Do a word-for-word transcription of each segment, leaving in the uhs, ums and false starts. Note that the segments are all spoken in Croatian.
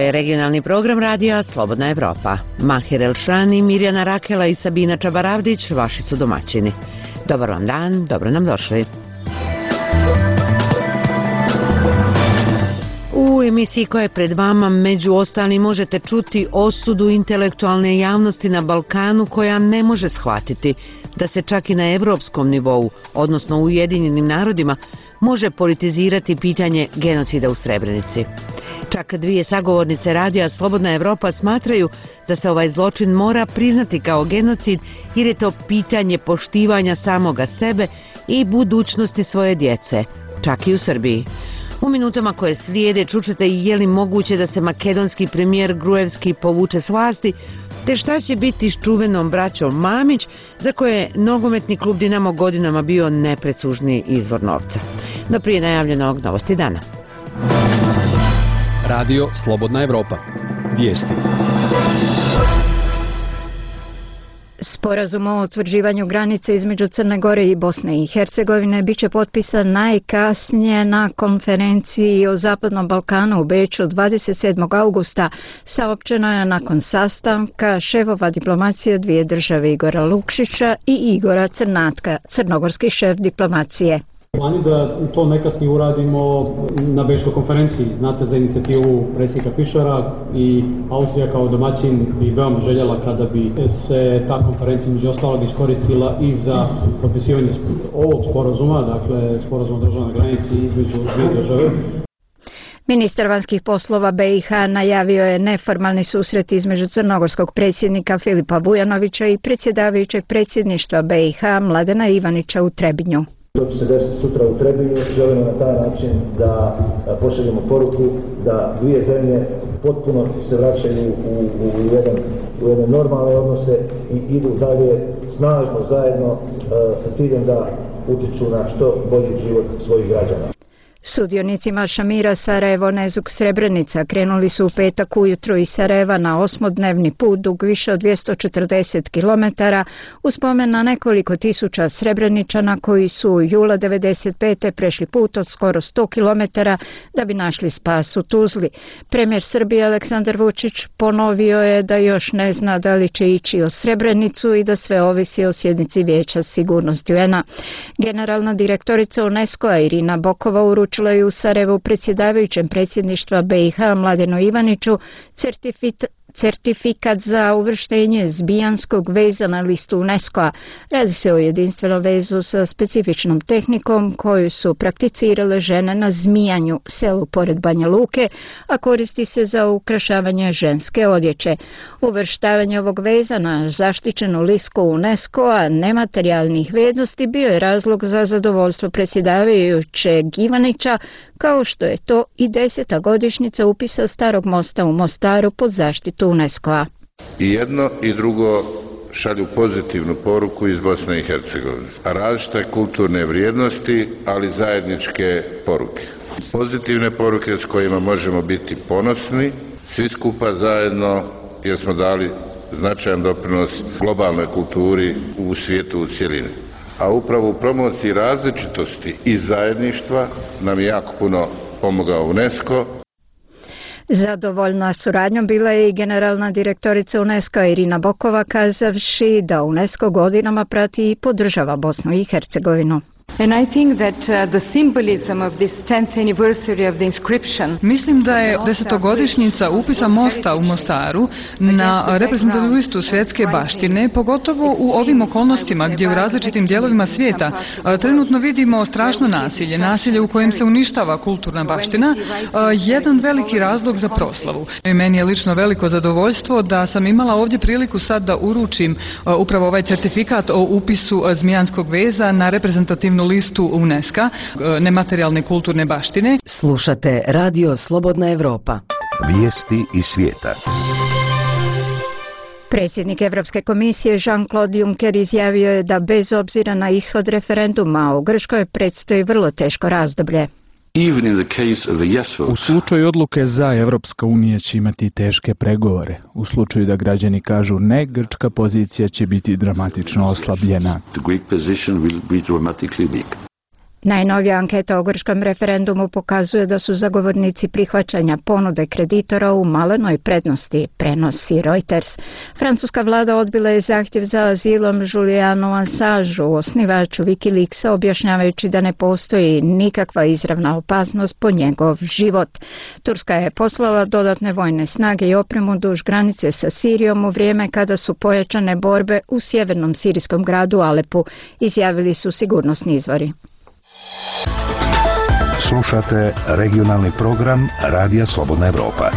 je regionalni program radija Slobodna Evropa. Mahir Elšani, Mirjana Rakela i Sabina Čabaravdić vaši su domaćini. Dobar vam dan, dobro nam došli. U emisiji koja je pred vama među ostalim možete čuti osudu intelektualne javnosti na Balkanu koja ne može shvatiti da se čak i na evropskom nivou, odnosno u Ujedinjenim narodima, može politizirati pitanje genocida u Srebrenici. Čak dvije sagovornice radija Slobodna Evropa smatraju da se ovaj zločin mora priznati kao genocid jer je to pitanje poštivanja samoga sebe i budućnosti svoje djece, čak i u Srbiji. U minutama koje slijede čućete i je li moguće da se makedonski premijer Gruevski povuče s vlasti, te šta će biti s čuvenom braćom Mamić, za koje je nogometni klub Dinamo godinama bio nepresužni izvor novca. No prije najavljenog novosti dana. Radio Slobodna Evropa. Vijesti. Sporazum o utvrđivanju granice između Crne Gore i Bosne i Hercegovine bit će potpisan najkasnije na konferenciji o Zapadnom Balkanu u Beču dvadeset sedmog augusta, saopćeno je nakon sastanka šefova diplomacije dvije države Igora Lukšića i Igora Crnatka, crnogorski šef diplomacije. Plani da to nekasnije uradimo na Bečkoj konferenciji. Znate za inicijativu predsjednika Fischera i Austrija kao domaćin bi veoma željela kada bi se ta konferencija među ostalog iskoristila i za potpisivanje ovog sporazuma, dakle sporazuma o državnoj granici između dvije države. Ministar vanjskih poslova B i H najavio je neformalni susret između crnogorskog predsjednika Filipa Vujanovića i predsjedavajućeg predsjedništva B i H Mladena Ivanića u Trebinju. To će se desiti sutra u Trebinju. Želimo na taj način da pošaljemo poruku da dvije zemlje potpuno se vraćaju u, u, jedan, u jedne normalne odnose i idu dalje snažno zajedno sa ciljem da utiču na što bolji život svojih građana. Sudionici marša mira Sarajevo, Nezuk, Srebrenica krenuli su u petak ujutro iz Sarajeva na osmodnevni put dug više od dvjesto četrdeset kilometara u spomen na nekoliko tisuća Srebreničana koji su u jula devedeset pete prešli put od skoro sto kilometara da bi našli spas u Tuzli. Premijer Srbije Aleksandar Vučić ponovio je da još ne zna da li će ići o Srebrenicu i da sve ovisi o sjednici Vijeća sigurnosti U N A. Generalna direktorica UNESCO-a Irina Bokova uručila je u Sarajevu predsjedavajućem predsjedništva B i H Mladenu Ivaniću certifikat certifikat za uvrštenje zbijanskog veza na listu UNESCO-a. Radi se o jedinstvenom vezu sa specifičnom tehnikom koju su prakticirale žene na Zmijanju, selu pored Banja Luke, a koristi se za ukrašavanje ženske odjeće. Uvrštavanje ovog veza na zaštićenu listu UNESCO-a nematerijalnih vrijednosti bio je razlog za zadovoljstvo predsjedavajućeg Ivanića, kao što je to i deseta godišnjica upisa Starog mosta u Mostaru pod zaštitu UNESCO-a. I jedno i drugo šalju pozitivnu poruku iz Bosne i Hercegovine. Različite kulturne vrijednosti, ali zajedničke poruke. Pozitivne poruke s kojima možemo biti ponosni, svi skupa zajedno, jer smo dali značajan doprinos globalnoj kulturi u svijetu u cjelini. A upravo u promociji različitosti i zajedništva nam je jako puno pomogao UNESCO. Zadovoljna suradnjom bila je i generalna direktorica UNESCO Irina Bokova, kazavši da UNESCO godinama prati i podržava Bosnu i Hercegovinu. And I think that uh, the symbolism of this tenth anniversary of the inscription. Mislim da je desetogodišnjica upisa mosta u Mostaru na reprezentativnu listu svjetske baštine, pogotovo u ovim okolnostima gdje u različitim dijelovima svijeta trenutno vidimo strašno nasilje, nasilje u kojem se uništava kulturna baština, jedan veliki razlog za proslavu. I meni je lično veliko zadovoljstvo da sam imala ovdje priliku sad da uručim upravo ovaj certifikat o upisu zmijanskog veza na reprezentativnu listu UNESCO-a nematerijalne kulturne baštine. Slušate Radio Slobodna Evropa. Vijesti iz svijeta. Predsjednik Europske komisije Jean-Claude Juncker izjavio je da bez obzira na ishod referenduma u Grčkoj predstoji vrlo teško razdoblje. U slučaju odluke za, Evropska unija će imati teške pregovore. U slučaju da građani kažu ne, grčka pozicija će biti dramatično oslabljena. Najnovija anketa o grčkom referendumu pokazuje da su zagovornici prihvaćanja ponude kreditora u malenoj prednosti, prenosi Reuters. Francuska vlada odbila je zahtjev za azilom Julianu Assangeu, osnivaču Wikileaksa, objašnjavajući da ne postoji nikakva izravna opasnost po njegov život. Turska je poslala dodatne vojne snage i opremu duž granice sa Sirijom u vrijeme kada su pojačane borbe u sjevernom sirijskom gradu Alepu, izjavili su sigurnosni izvori. Slušate regionalni program Radija Slobodna Evropa.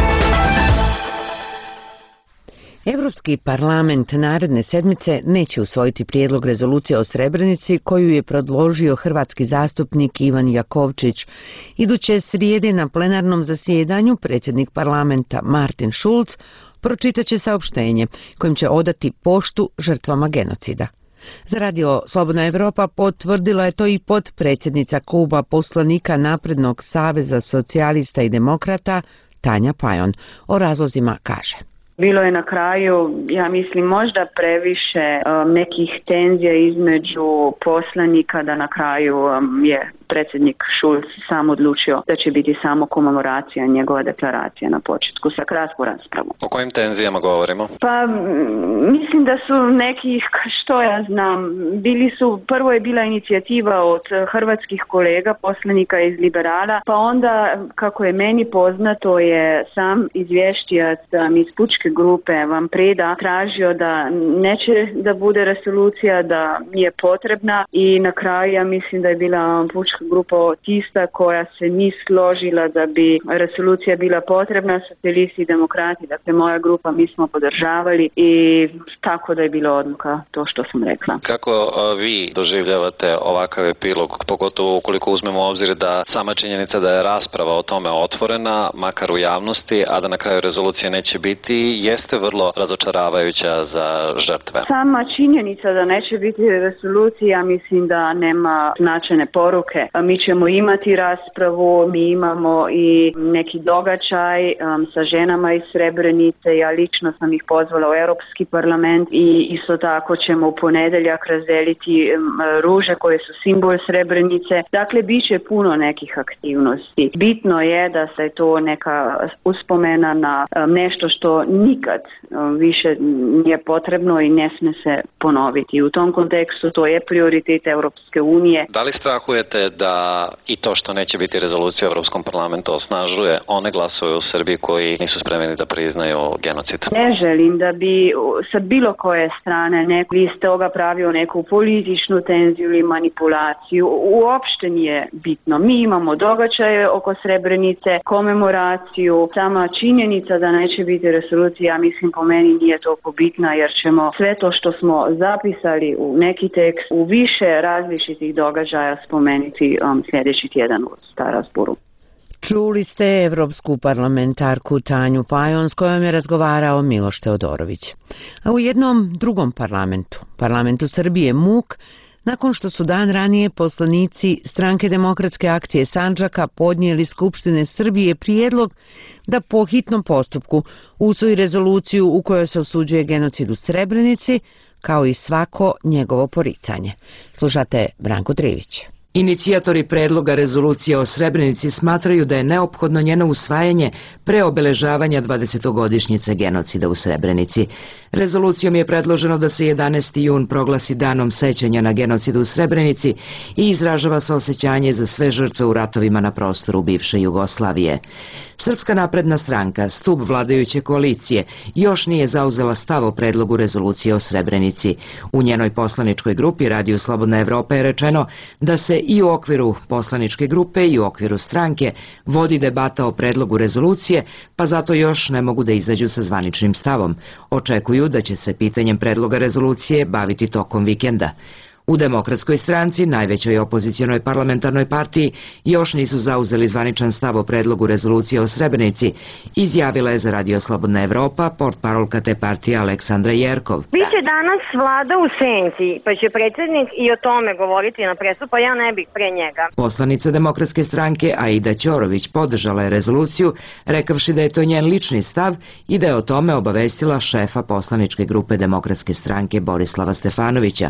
Europski parlament naredne sedmice neće usvojiti prijedlog rezolucije o Srebrenici koju je predložio hrvatski zastupnik Ivan Jakovčić. Iduće srijede na plenarnom zasjedanju predsjednik parlamenta Martin Schulz pročitat će saopštenje kojim će odati poštu žrtvama genocida. Za Radio Slobodna Evropa potvrdila je to i potpredsjednica kluba poslanika Naprednog saveza socijalista i demokrata Tanja Fajon. O razlozima kaže: Bilo je na kraju, ja mislim, možda previše um, nekih tenzija između poslanika da na kraju um, je predsjednik Schulz sam odlučio da će biti samo komemoracija njegova deklaracija na početku sa kratku raspravu. O kojim tenzijama govorimo? Pa mislim da su neki, što ja znam, bili su, prvo je bila inicijativa od hrvatskih kolega, poslanika iz Liberala, pa onda, kako je meni poznato, je sam izvješćijac um, iz pučke grupe Van Preda tražio da neće da bude rezolucija, da nije potrebna, i na kraju ja mislim da je bila pučka grupa tista koja se nije složila da bi rezolucija bila potrebna. Socijalisti i demokrati, dakle moja grupa, mi smo podržavali i tako da je bila odluka to što sam rekla. Kako vi doživljavate ovakav epilog, pogotovo ukoliko uzmemo u obzir da sama činjenica da je rasprava o tome otvorena, makar u javnosti, a da na kraju rezolucije neće biti, jeste vrlo razočaravajuća za žrtve? Sama činjenica da neće biti rezolucija, mislim da nema značajne poruke. Mi ćemo imati raspravu, mi imamo i neki događaj um, sa ženama iz Srebrenice. Ja lično sam ih pozvala u Europski parlament i isto tako ćemo u ponedjeljak razdeliti um, ruže koje su simbol Srebrenice. Dakle, bit će puno nekih aktivnosti. Bitno je da se to neka uspomena na um, nešto što nikad um, više nije potrebno i ne smije se ponoviti. U tom kontekstu to je prioritet Europske unije. Da li strahujete da i to što neće biti rezolucija u Europskom parlamentu osnažuje one glasove u Srbiji koji nisu spremni da priznaju genocid? Ne želim da bi sa bilo koje strane neko iz toga pravio neku političnu tenziju ili manipulaciju. Uopšte nije bitno. Mi imamo događaje oko Srebrenice, komemoraciju. Sama činjenica da neće biti rezolucija, ja mislim, po meni nije toliko bitna, jer ćemo sve to što smo zapisali u neki tekst u više različitih događaja spomenuti um, sljedeći tjedan u Strasbourgu. Čuli ste evropsku parlamentarku Tanju Fajon s kojom je razgovarao Miloš Teodorović. A u jednom drugom parlamentu, parlamentu Srbije M U K, nakon što su dan ranije poslanici Stranke demokratske akcije Sandžaka podnijeli Skupštine Srbije prijedlog da po hitnom postupku usvoji rezoluciju u kojoj se osuđuje genocid u Srebrenici, kao i svako njegovo poricanje. Slušate Branko Trivić. Inicijatori predloga rezolucije o Srebrenici smatraju da je neophodno njeno usvajanje pre obeležavanja dvadesetogodišnjice genocida u Srebrenici. Rezolucijom je predloženo da se jedanaesti jun proglasi danom sećanja na genocid u Srebrenici i izražava saosećanje za sve žrtve u ratovima na prostoru bivše Jugoslavije. Srpska napredna stranka, stub vladajuće koalicije, još nije zauzela stav o predlogu rezolucije o Srebrenici. U njenoj poslaničkoj grupi Radio Slobodna Evropa je rečeno da se i u okviru poslaničke grupe i u okviru stranke vodi debata o predlogu rezolucije, pa zato još ne mogu da izađu sa zvaničnim stavom. Očekuju da će se pitanjem predloga rezolucije baviti tokom vikenda. U Demokratskoj stranci, najvećoj opozicionoj parlamentarnoj partiji, još nisu zauzeli zvaničan stav o predlogu rezolucije o Srebrenici, izjavila je za Radio Slobodna Evropa portparolka te partije Aleksandra Jerkov. Biće danas vlada u senci, pa će predsjednik i o tome govoriti na presu, pa ja ne bih pre njega. Poslanica Demokratske stranke Aida Ćorović podržala je rezoluciju, rekavši da je to njen lični stav i da je o tome obavestila šefa poslaničke grupe Demokratske stranke Borislava Stefanovića.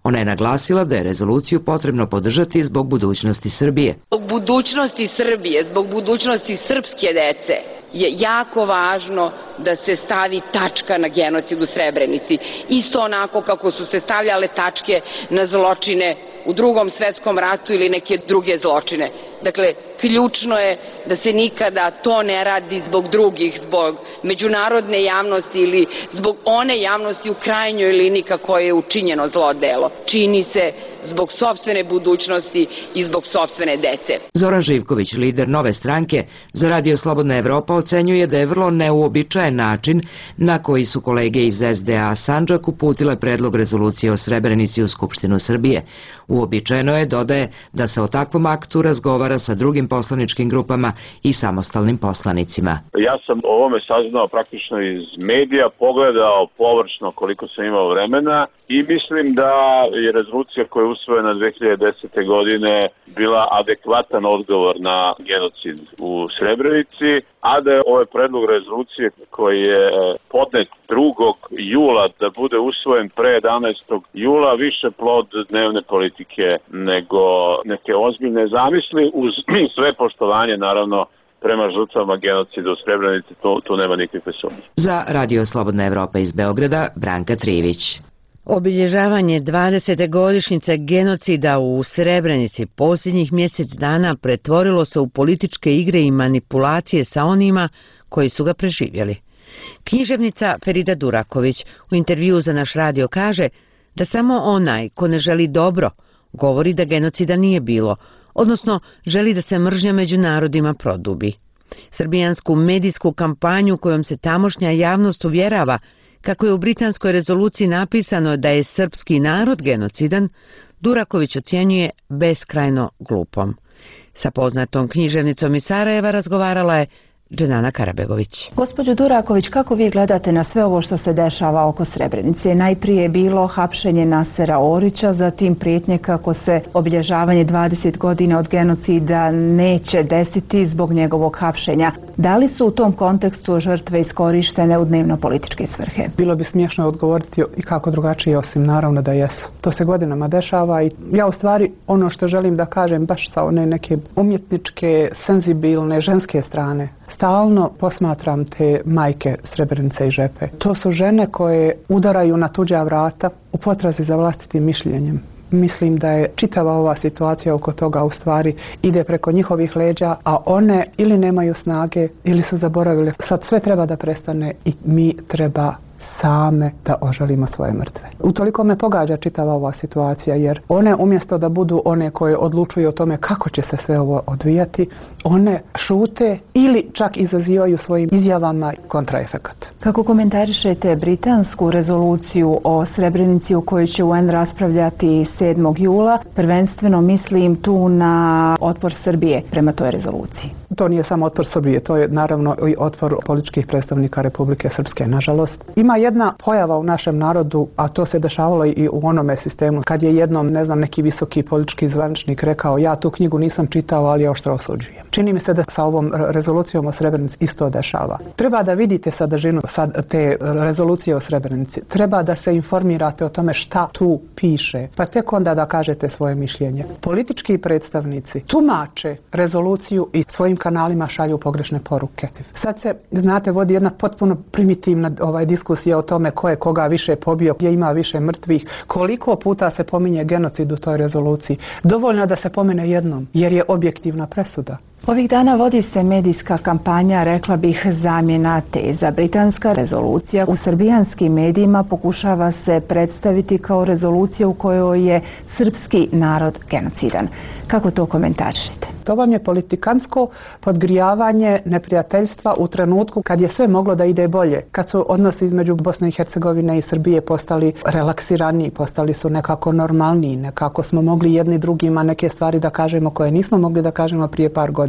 Ona je naglasila da je rezoluciju potrebno podržati zbog budućnosti Srbije. Zbog budućnosti Srbije, zbog budućnosti srpske dece je jako važno da se stavi tačka na genocid u Srebrenici. Isto onako kako su se stavljale tačke na zločine u Drugom svetskom ratu ili neke druge zločine. Dakle, ključno je da se nikada to ne radi zbog drugih, zbog međunarodne javnosti ili zbog one javnosti u krajnjoj liniji kako je učinjeno zlo delo. Čini se zbog sopstvene budućnosti i zbog sopstvene dece. Zoran Živković, lider Nove stranke, za Radio Slobodna Evropa ocenjuje da je vrlo neuobičajen način na koji su kolege iz S D A Sandžak uputile predlog rezolucije o Srebrenici u Skupštinu Srbije. Uobičajeno je, dodaje, da se o takvom aktu razgovara sa drugim poslaničkim grupama i samostalnim poslanicima. Ja sam o ovome saznao praktično iz medija, pogledao površno koliko sam imao vremena i mislim da je rezolucija koja je usvojena dve hiljade desete. godine bila adekvatan odgovor na genocid u Srebrenici, a da je ovaj predlog rezolucije koji je podnet drugog jula da bude usvojen pre jedanaestog jula više plod dnevne politike nego neke ozbiljne zamisli, uz sve poštovanje naravno prema žrtvama genocida u Srebrenici, tu, tu nema nikakve sumnje. Za Radio Slobodna Evropa iz Beograda, Branka Trivić. Obilježavanje dvadesete godišnjice genocida u Srebrenici posljednjih mjesec dana pretvorilo se u političke igre i manipulacije sa onima koji su ga preživjeli. Književnica Ferida Duraković u intervjuu za naš radio kaže da samo onaj ko ne želi dobro govori da genocida nije bilo, odnosno želi da se mržnja među narodima produbi. Srbijansku medijsku kampanju kojom se tamošnja javnost uvjerava kako je u britanskoj rezoluciji napisano da je srpski narod genocidan, Duraković ocjenjuje beskrajno glupom. Sa poznatom književnicom iz Sarajeva razgovarala je Dženana Karabegović. Gospođo Duraković, kako vi gledate na sve ovo što se dešava oko Srebrenice? Najprije je bilo hapšenje Nasera Orića, zatim prijetnje kako se obilježavanje dvadeset godina od genocida neće desiti zbog njegovog hapšenja. Da li su u tom kontekstu žrtve iskorištene u dnevno političke svrhe? Bilo bi smiješno odgovoriti i kako drugačije, osim naravno da jesu. To se godinama dešava i ja u stvari ono što želim da kažem baš sa one neke umjetničke, senzibilne, ženske strane. Stalno posmatram te majke Srebrenice i Žepe. To su žene koje udaraju na tuđa vrata u potrazi za vlastitim mišljenjem. Mislim da je čitava ova situacija oko toga u stvari ide preko njihovih leđa, a one ili nemaju snage ili su zaboravile. Sad sve treba da prestane i mi treba same da ožalimo svoje mrtve. Utoliko me pogađa čitava ova situacija, jer one umjesto da budu one koje odlučuju o tome kako će se sve ovo odvijati, one šute ili čak izazivaju svojim izjavama kontraefekat. Kako komentarišete britansku rezoluciju o Srebrenici u kojoj će U N raspravljati sedmog jula, prvenstveno mislim tu na otpor Srbije prema toj rezoluciji? To nije samo otpor Srbije, to je naravno i otpor političkih predstavnika Republike Srpske, nažalost. Ima jedna pojava u našem narodu, a to se dešavalo i u onome sistemu, kad je jednom, ne znam, neki visoki politički zvaničnik rekao ja tu knjigu nisam čitao, ali ja oštro osuđujem. Čini mi se da sa ovom rezolucijom o Srebrenici isto dešava. Treba da vidite sadržinu sad te rezolucije o Srebrenici. Treba da se informirate o tome šta tu piše, pa tek onda da kažete svoje mišljenje. Politički predstavnici tumače rezoluciju i svojim kanalima šalju pogrešne poruke. Sad se, znate, vodi jedna potpuno primitivna ovaj, diskusija o tome ko je koga više pobio, gdje ima više mrtvih, koliko puta se pominje genocid u toj rezoluciji. Dovoljno da se pomene jednom, jer je objektivna presuda. Ovih dana vodi se medijska kampanja, rekla bih, zamjena teza. Britanska rezolucija u srbijanskim medijima pokušava se predstaviti kao rezolucija u kojoj je srpski narod genocidan. Kako to komentarišete? To vam je politikansko podgrijavanje neprijateljstva u trenutku kad je sve moglo da ide bolje. Kad su odnosi između Bosne i Hercegovine i Srbije postali relaksiraniji, postali su nekako normalniji, nekako smo mogli jedni drugima neke stvari da kažemo koje nismo mogli da kažemo prije par godina.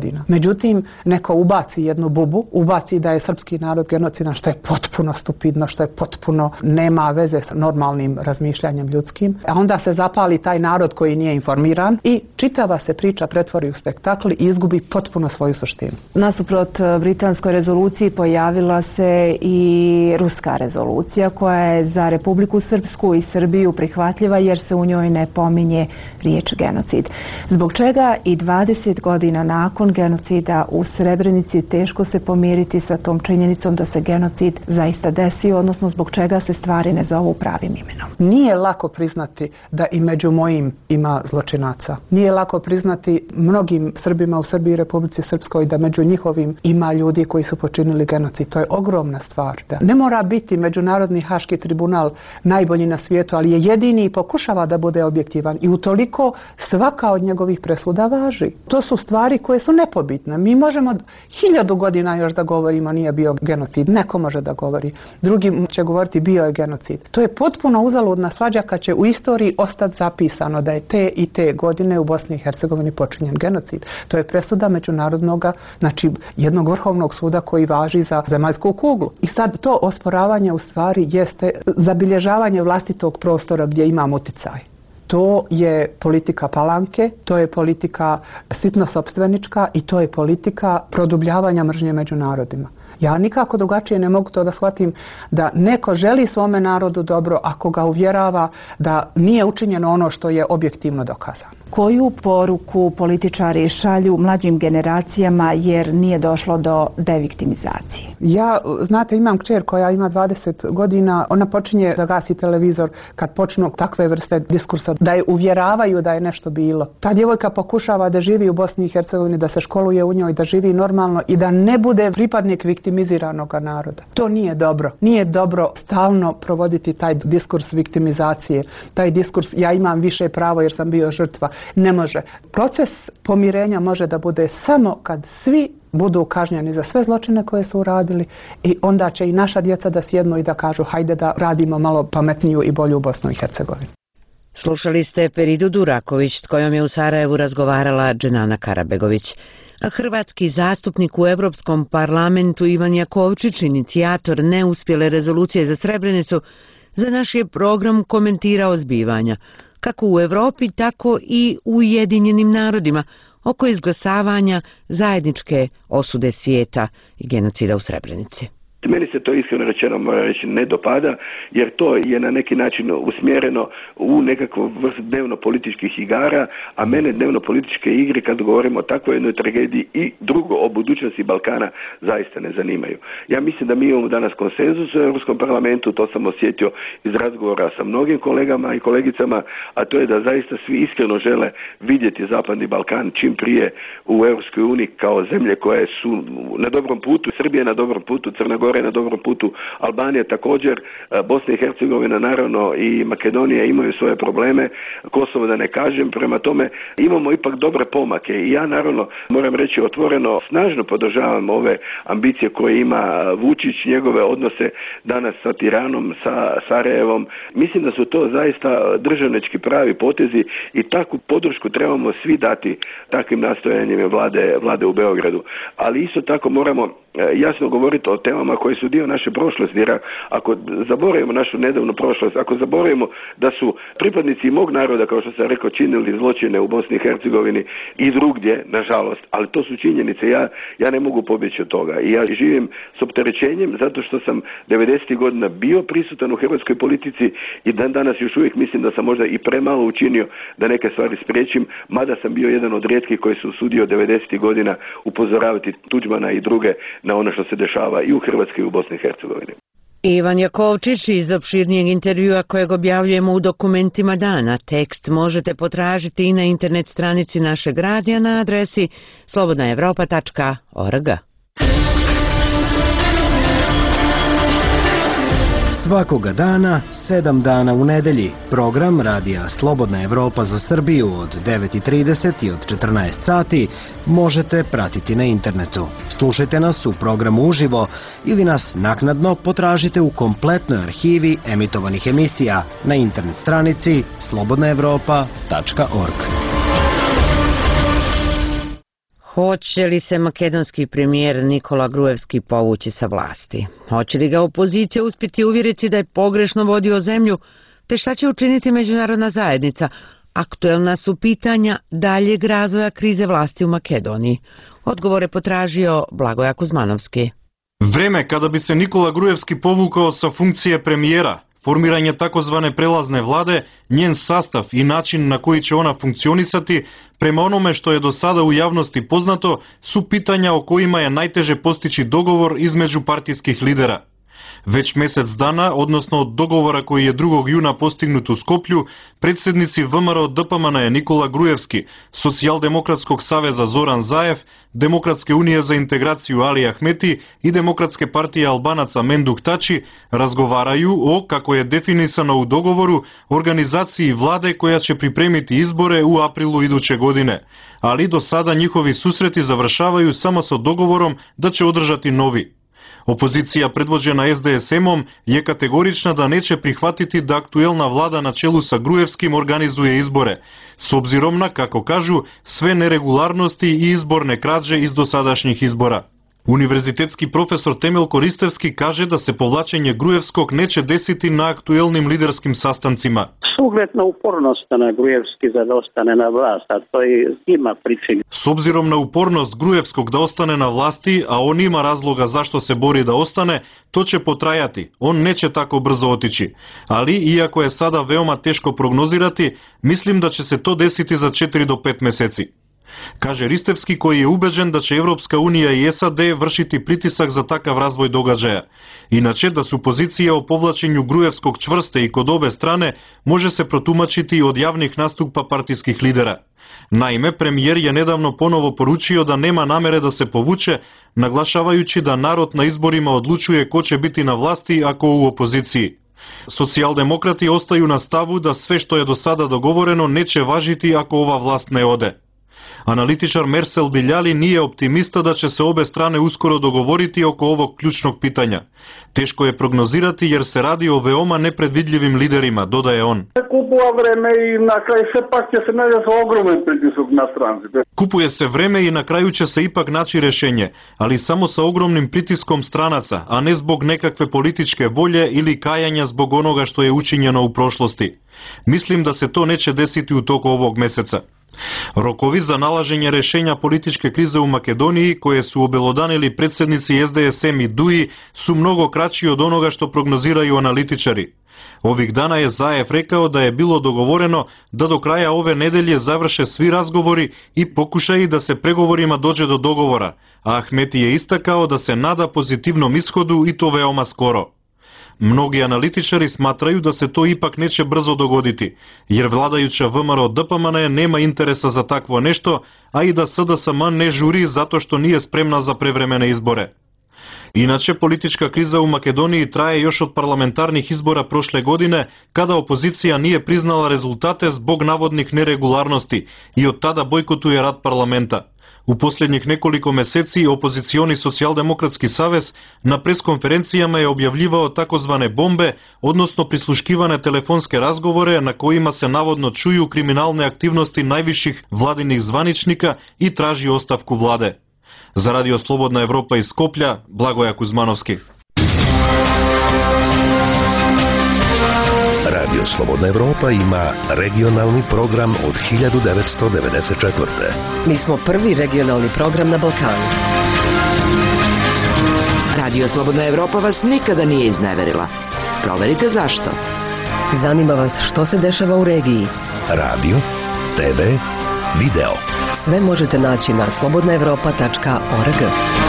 godina. Međutim, neko ubaci jednu bubu, ubaci da je srpski narod genocidan, što je potpuno stupidno, što je potpuno nema veze s normalnim razmišljanjem ljudskim, a onda se zapali taj narod koji nije informiran i čitava se priča pretvori u spektakl i izgubi potpuno svoju suštinu. Nasuprot britanskoj rezoluciji pojavila se i ruska rezolucija koja je za Republiku Srpsku i Srbiju prihvatljiva jer se u njoj ne pominje riječ genocid. Zbog čega i dvadeset godina nakon genocida u Srebrenici teško se pomiriti sa tom činjenicom da se genocid zaista desio, odnosno zbog čega se stvari ne zovu pravim imenom? Nije lako priznati da i među mojim ima zločinaca. Nije lako priznati mnogim Srbima u Srbiji i Republici Srpskoj da među njihovim ima ljudi koji su počinili genocid. To je ogromna stvar. Da. Ne mora biti Međunarodni haški tribunal najbolji na svijetu, ali je jedini i pokušava da bude objektivan i utoliko svaka od njegovih presuda važi. To su stvari koje su nepobitne. Mi možemo hiljadu godina još da govorimo nije bio genocid. Neko može da govori. Drugi će govoriti bio je genocid. To je potpuno uzaludna svađa kad će u istoriji ostati zapisano da je te i te godine u Bosni i Hercegovini počinjen genocid. To je presuda međunarodnog, znači jednog vrhovnog suda koji važi za zemaljsku kuglu. I sad to osporavanje u stvari jeste zabilježavanje vlastitog prostora gdje imamo utjecaj. To je politika palanke, to je politika sitno-sopstvenička i to je politika produbljavanja mržnje među narodima. Ja nikako drugačije ne mogu to da shvatim da neko želi svome narodu dobro ako ga uvjerava da nije učinjeno ono što je objektivno dokazano. Koju poruku političari šalju mlađim generacijama jer nije došlo do deviktimizacije? Ja, znate, imam kćer koja ima dvadeset godina, ona počinje da gasi televizor kad počnu takve vrste diskursa, da je uvjeravaju da je nešto bilo. Ta djevojka pokušava da živi u Bosni i Hercegovini, da se školuje u njoj, da živi normalno i da ne bude pripadnik viktimiziranog naroda. To nije dobro. Nije dobro stalno provoditi taj diskurs viktimizacije, taj diskurs ja imam više pravo jer sam bio žrtva. Ne može. Proces pomirenja može da bude samo kad svi budu kažnjeni za sve zločine koje su uradili i onda će i naša djeca da sjednu i da kažu hajde da radimo malo pametniju i bolju Bosnu i Hercegovinu. Slušali ste Peridu Duraković s kojom je u Sarajevu razgovarala Dženana Karabegović. A hrvatski zastupnik u Europskom parlamentu Ivan Jakovčić, inicijator neuspjele rezolucije za Srebrenicu, za naš je program komentirao zbivanja, kako u Europi, tako i u Ujedinjenim narodima, oko izglasavanja zajedničke osude svijeta i genocida u Srebrenici. Meni se to iskreno rečeno mora reći ne dopada, jer to je na neki način usmjereno u nekakvu vrstu dnevno političkih igara, a mene dnevno političke igre kad govorimo o takvoj jednoj tragediji i drugo o budućnosti Balkana zaista ne zanimaju. Ja mislim da mi imamo danas konsenzus u Europskom parlamentu, to sam osjetio iz razgovora sa mnogim kolegama i kolegicama, a to je da zaista svi iskreno žele vidjeti Zapadni Balkan čim prije u Europskoj uniji kao zemlje koje su na dobrom putu, Srbija je na dobrom putu, Crna Gora je na dobrom putu, Albanija također, Bosna i Hercegovina naravno i Makedonija imaju svoje probleme, Kosovo da ne kažem, prema tome imamo ipak dobre pomake i ja naravno moram reći otvoreno snažno podržavam ove ambicije koje ima Vučić, njegove odnose danas sa Tiranom, sa Sarajevom. Mislim da su to zaista državnički pravi potezi i takvu podršku trebamo svi dati takvim nastojanjima vlade, vlade u Beogradu. Ali isto tako moramo jasno govoriti o temama koje su dio naše prošlosti, jer ako zaboravimo našu nedavnu prošlost, ako zaboravimo da su pripadnici mog naroda, kao što sam rekao, činili zločine u Bosni i Hercegovini i drugdje, nažalost, ali to su činjenice, ja, ja ne mogu pobjeći od toga i ja živim s opterećenjem zato što sam devedesetih godina bio prisutan u hrvatskoj politici i dan danas još uvijek mislim da sam možda i premalo učinio da neke stvari spriječim, mada sam bio jedan od rijetkih koji su usudio devedesetih godina upozoravati Tuđmana i druge na ono što se dešava i u Hrvatskoj i u Bosni i Hercegovini. Ivan Jakovčić iz opširnijeg intervjua kojeg objavljujemo u dokumentima dana. Tekst možete potražiti i na internet stranici našeg radija na adresi slobodna evropa tačka org. Svakoga dana, sedam dana u nedelji, program radija Slobodna Evropa za Srbiju od devet i trideset i od četrnaest sati možete pratiti na internetu. Slušajte nas u programu uživo ili nas naknadno potražite u kompletnoj arhivi emitovanih emisija na internet stranici slobodna evropa tačka org. Hoće li se makedonski premijer Nikola Gruevski povući sa vlasti? Hoće li ga opozicija uspjeti uvjeriti da je pogrešno vodio zemlju? Te šta će učiniti međunarodna zajednica? Aktuelna su pitanja daljeg razvoja krize vlasti u Makedoniji. Odgovore potražio Blagoja Kuzmanovski. Vreme kada bi se Nikola Gruevski povukao sa funkcije premijera, formiranje takozvane prelazne vlade, njen sastav i način na koji će ona funkcionisati, prema onome što je do sada u javnosti poznato, su pitanja o kojima je najteže postići dogovor između partijskih lidera. Već mjesec dana, odnosno od dogovora koji je drugog juna postignut u Skoplju, predsjednici V M R O D P M N je Nikola Gruevski, Socijaldemokratskog saveza Zoran Zaev, Demokratske unije za integraciju Ali Ahmeti i Demokratske partije Albanaca Menduk Tači razgovaraju o, kako je definisano u dogovoru, organizaciji vlade koja će pripremiti izbore u aprilu iduće godine. Ali do sada njihovi susreti završavaju samo sa dogovorom da će održati novi. Opozicija predvođena S D S M-om je kategorična da neće prihvatiti da aktuelna vlada na čelu sa Gruevskim organizuje izbore, s obzirom na, kako kažu, sve neregularnosti i izborne krađe iz dosadašnjih izbora. Univerzitetski profesor Temel Koristevski kaže da se povlačenje Gruevskog neće desiti na aktuelnim liderskim sastancima. S ugled na upornost na Gruevski za da ostane na vlast, a to je ima pričin. S obzirom na upornost Gruevskog da ostane na vlasti, a on ima razloga zašto se bori da ostane, to će potrajati, on neće tako brzo otići. Ali, iako je sada veoma teško prognozirati, mislim da će se to desiti za četiri do pet mjeseci. Kaže Ristevski, koji je ubeđen da će Evropska unija i S A D vršiti pritisak za takav razvoj događaja. Inače, da su pozicije o povlačenju Gruevskog čvrste i kod obe strane može se protumačiti od javnih nastupa partijskih lidera. Naime, premijer je nedavno ponovo poručio da nema namere da se povuče, naglašavajući da narod na izborima odlučuje ko će biti na vlasti ako u opoziciji. Socijaldemokrati ostaju na stavu da sve što je do sada dogovoreno neće važiti ako ova vlast ne ode. Analitičar Mersel Biljali nije optimista da će se obe strane uskoro dogovoriti oko ovog ključnog pitanja. Teško je prognozirati jer se radi o veoma nepredvidljivim liderima, dodaje on. Kupuje vreme i na kraju se pak će se naći ogroman pritisak na stranci. Kupuje se vreme i na kraju će se ipak naći rješenje, ali samo sa ogromnim pritiskom stranaca, a ne zbog nekakve političke volje ili kajanja zbog onoga što je učinjeno u prošlosti. Mislim da se to neće desiti u toku ovog mjeseca. Rokovi za nalaženje rješenja političke krize u Makedoniji, koje su obelodanili predsjednici S D S M i D U I, su mnogo kraći od onoga što prognoziraju analitičari. Ovih dana je Zaev rekao da je bilo dogovoreno da do kraja ove nedelje završe svi razgovori i pokušaji da se pregovorima dođe do dogovora, a Ahmeti je istakao da se nada pozitivnom ishodu i to veoma skoro. Mnogi analitičari smatraju da se to ipak neće brzo dogoditi, jer vladajuća V M R O D P M N nema interesa za takvo nešto, a i da S D S M ne žuri zato što nije spremna za prevremene izbore. Inače, politička kriza u Makedoniji traje još od parlamentarnih izbora prošle godine, kada opozicija nije priznala rezultate zbog navodnih neregularnosti i od tada bojkotuje rad parlamenta. U posljednjih nekoliko mjeseci opozicioni Socijaldemokratski savez na preskonferencijama je objavljivao takozvane bombe, odnosno prisluškivane telefonske razgovore na kojima se navodno čuju kriminalne aktivnosti najviših vladinih zvaničnika i traži ostavku vlade. Za Radio Slobodna Evropa iz Skoplja, Blagoja Kuzmanovski. Radio Slobodna Evropa ima regionalni program od hiljadu devetsto devedeset četvrte. Mi smo prvi regionalni program na Balkanu. Radio Slobodna Evropa vas nikada nije izneverila. Proverite zašto. Zanima vas što se dešava u regiji. Radio, T V, video. Sve možete naći na slobodna evropa tačka org.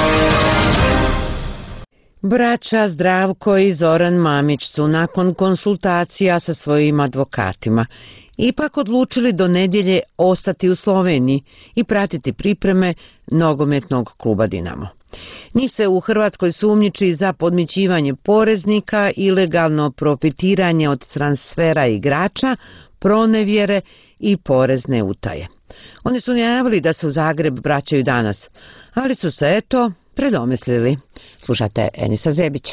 Braća Zdravko i Zoran Mamić su nakon konsultacija sa svojim advokatima ipak odlučili do nedjelje ostati u Sloveniji i pratiti pripreme nogometnog kluba Dinamo. Njih se u Hrvatskoj sumnjiči za podmićivanje poreznika, ilegalno profitiranje od transfera igrača, pronevjere i porezne utaje. Oni su najavili da se u Zagreb vraćaju danas, ali su se eto predomislili. Slušate Enisa Zebića.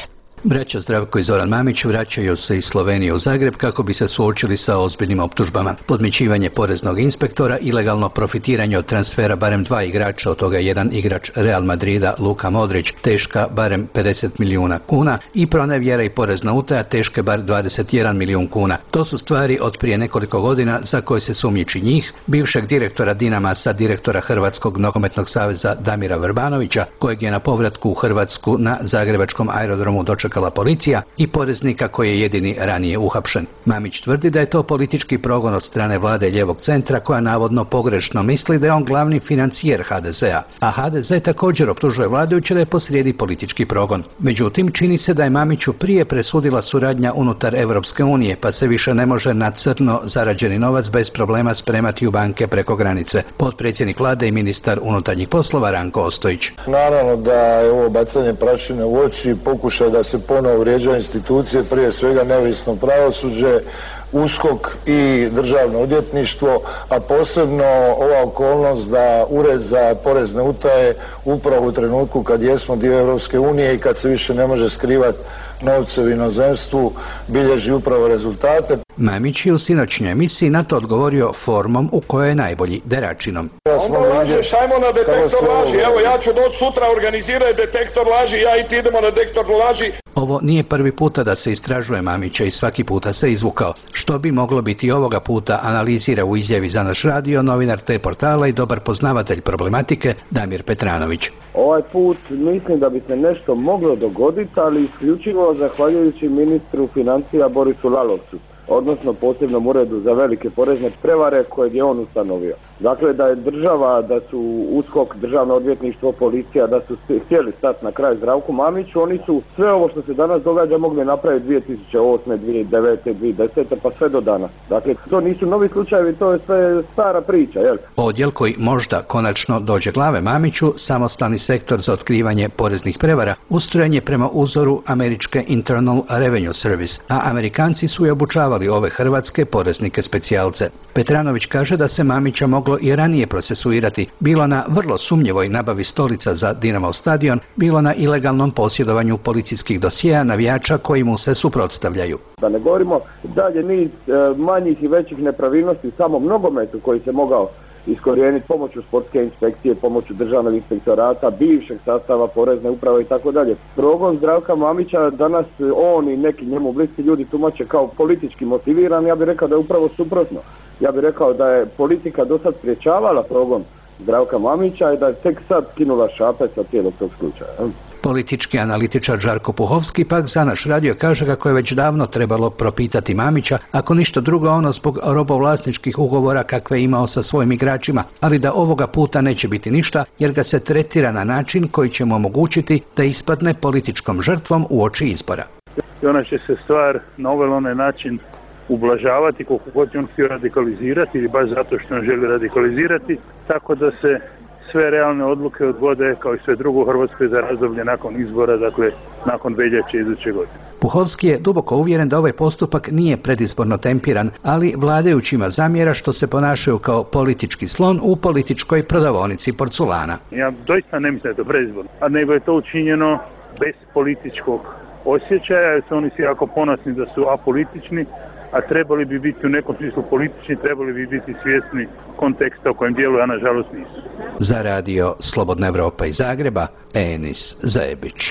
Braća Zdravko i Zoran Mamić vraćaju se iz Slovenije u Zagreb kako bi se suočili sa ozbiljnim optužbama. Podmićivanje poreznog inspektora, ilegalno profitiranje od transfera barem dva igrača, od toga jedan igrač Real Madrida, Luka Modrić, teška barem pedeset milijuna kuna i pronevjera i porezna utaja teške bar dvadeset jedan milijun kuna. To su stvari od prije nekoliko godina za koje se sumnjiči njih, bivšeg direktora Dinamasa, direktora Hrvatskog nogometnog saveza Damira Vrbanovića, kojeg je na povratku u Hrvatsku na zagrebačkom aerodromu dočekala policija, i poreznika koji je jedini ranije uhapšen. Mamić tvrdi da je to politički progon od strane vlade lijevog centra, koja navodno pogrešno misli da je on glavni financijer ha de zea, a ha de ze također optužuje vladajuće da je posrijedi politički progon. Međutim, čini se da je Mamiću prije presudila suradnja unutar Europske unije, pa se više ne može na crno zarađeni novac bez problema spremati u banke preko granice. Potpredsjednik vlade i ministar unutarnjih poslova Ranko Ostojić. Naravno da je ovo bacanje prašine u oči, pokušaj da se ponovo vrijeđaju institucije, prije svega neovisno pravosuđe, U S K O K i državno odvjetništvo, a posebno ova okolnost da Ured za porezne utaje upravo u trenutku kad jesmo dio Europske unije i kad se više ne može skrivati novce u inozemstvu, bilježi upravo rezultate. Mamić je u sinoćnjoj emisiji na to odgovorio formom u kojoj je najbolji, deračinom. Onda lažeš, ajmo na detektor laži, evo ja ću doći sutra organizirati detektor laži, ja i ti idemo na detektor laži. Ovo nije prvi puta da se istražuje Mamića i svaki puta se izvukao. Što bi moglo biti ovoga puta, analizira u izjavi za naš radio novinar te portala i dobar poznavatelj problematike Damir Petranović. Ovaj put mislim da bi se nešto moglo dogoditi, ali isključivo zahvaljujući ministru financija Borisu Lalovcu, odnosno posebnom uredu za velike porezne prevare kojeg je on ustanovio. Dakle, da je država, da su U S K O K, državno odvjetništvo, policija, da su htjeli stati na kraj Zdravku Mamiću, oni su sve ovo što se danas događa mogli napraviti dvije tisuće osme, dvije tisuće devete, dvije tisuće desete pa sve do danas. Dakle, to nisu novi slučajevi, to je sve stara priča, jel? Odjel koji možda konačno dođe glave Mamiću, samostalni sektor za otkrivanje poreznih prevara, ustrojen je prema uzoru američke Internal Revenue Service, a Amerikanci su je obučavali ove hrvatske poreznike specijalce. Petranović kaže da se Mamića moglo i ranije procesuirati, bilo na vrlo sumnjivoj nabavi stolica za Dinamov stadion, bilo na ilegalnom posjedovanju policijskih dosjea navijača koji mu se suprotstavljaju. Da ne govorimo dalje niz e, manjih i većih nepravilnosti samom nogometu koji se mogao iskorijeniti pomoću sportske inspekcije, pomoću državnog inspektorata, bivšeg sastava porezne uprave i tako dalje. Progon Zdravka Mamića danas on i neki njemu bliski ljudi tumače kao politički motiviran, ja bih rekao da je upravo suprotno. Ja bih rekao da je politika do sad spriječavala progon Zdravka Mamića i da je tek sad skinula šape sa cijelog tog slučaja. Politički analitičar Žarko Puhovski pak za naš radio kaže kako je već davno trebalo propitati Mamića, ako ništa drugo ono zbog robovlasničkih ugovora kakve je imao sa svojim igračima, ali da ovoga puta neće biti ništa jer ga se tretira na način koji će mu omogućiti da ispadne političkom žrtvom u oči izbora. I ona će se stvar na ovaj onaj način ublažavati koliko god je on htio radikalizirati ili baš zato što on želi radikalizirati, tako da se sve realne odluke odgode kao i sve drugo u Hrvatskoj za razdoblje nakon izbora, dakle nakon veljače iduće godine. Puhovski je duboko uvjeren da ovaj postupak nije predizborno tempiran, ali vladajućima zamjera što se ponašaju kao politički slon u političkoj prodavaonici porculana. Ja doista ne mislim da je to predizborno, a nego je to učinjeno bez političkog osjećaja, jer su oni svi jako ponosni da su apolitični, a trebali bi biti u nekom smislu politični, trebali bi biti svjesni konteksta u kojem djeluju, a nažalost nisu. Za radio Slobodna Evropa iz Zagreba, Enis Zajebić.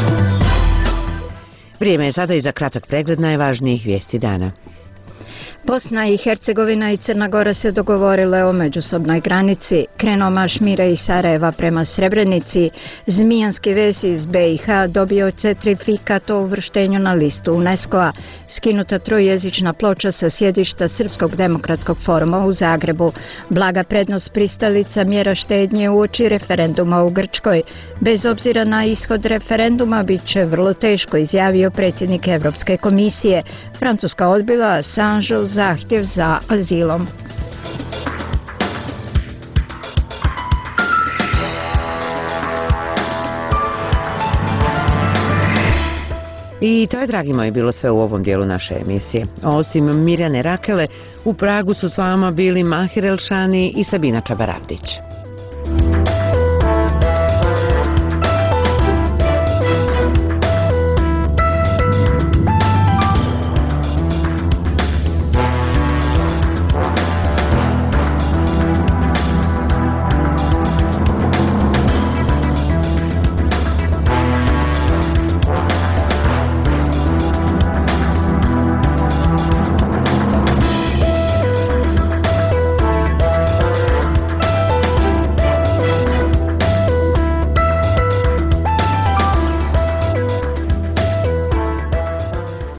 Vrijeme je sada i za kratak pregled najvažnijih vijesti dana. Bosna i Hercegovina i Crna Gora se dogovorile o međusobnoj granici. Krenuo marš mira iz Sarajeva prema Srebrenici. Zmijanski ves iz be i ha dobio certifikat o uvrštenju na listu UNESCO-a. Skinuta trojezična ploča sa sjedišta Srpskog demokratskog foruma u Zagrebu. Blaga prednost pristalica mjera štednje uoči referenduma u Grčkoj. Bez obzira na ishod referenduma bit će vrlo teško, izjavio predsjednik Europske komisije. Francuska odbila Assangeov zahtjev za azilom. I to je, dragi moji, bilo sve u ovom dijelu naše emisije. Osim Mirjane Rakele, u Pragu su s vama bili Mahir Elšani i Sabina Čabaravdić.